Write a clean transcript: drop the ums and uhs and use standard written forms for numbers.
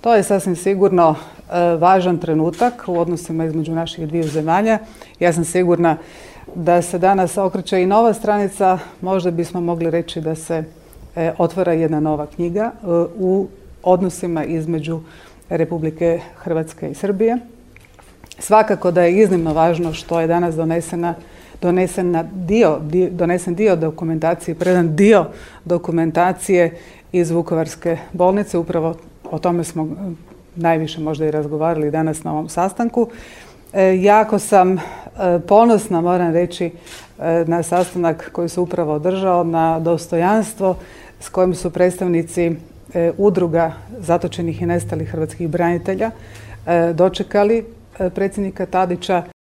To je sasvim sigurno važan trenutak u odnosima između naših dviju zemalja. Ja sam sigurna da se danas okreće i nova stranica, možda bismo mogli reći da se otvara jedna nova knjiga u odnosima između Republike Hrvatske i Srbije. Svakako da je iznimno važno što je danas donesen dio dokumentacije, predan dio dokumentacije iz Vukovarske bolnice. Upravo o tome smo najviše možda i razgovarali danas na ovom sastanku. Jako sam ponosna, moram reći, na sastanak koji se upravo održao, na dostojanstvo s kojim su predstavnici udruga zatočenih i nestalih hrvatskih branitelja dočekali predsjednika Tadića.